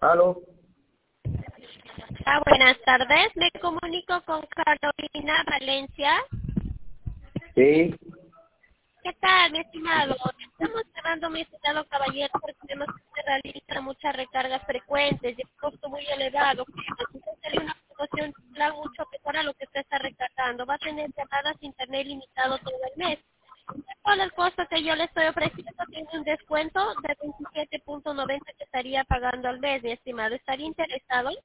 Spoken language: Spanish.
Aló. Buenas tardes, me comunico con Carolina Valencia. Sí. ¿Qué tal, mi estimado? Estamos llamando, mi estimado caballero, porque vemos que se realiza muchas recargas frecuentes y el costo muy elevado. Entonces sería una promoción de plan mucho mejor a lo que usted está recargando. Va a tener llamadas internet limitado todo el mes. Con el costo que yo le estoy ofreciendo tiene un descuento de 27.90 que estaría pagando al mes, mi estimado. ¿Estaría interesado?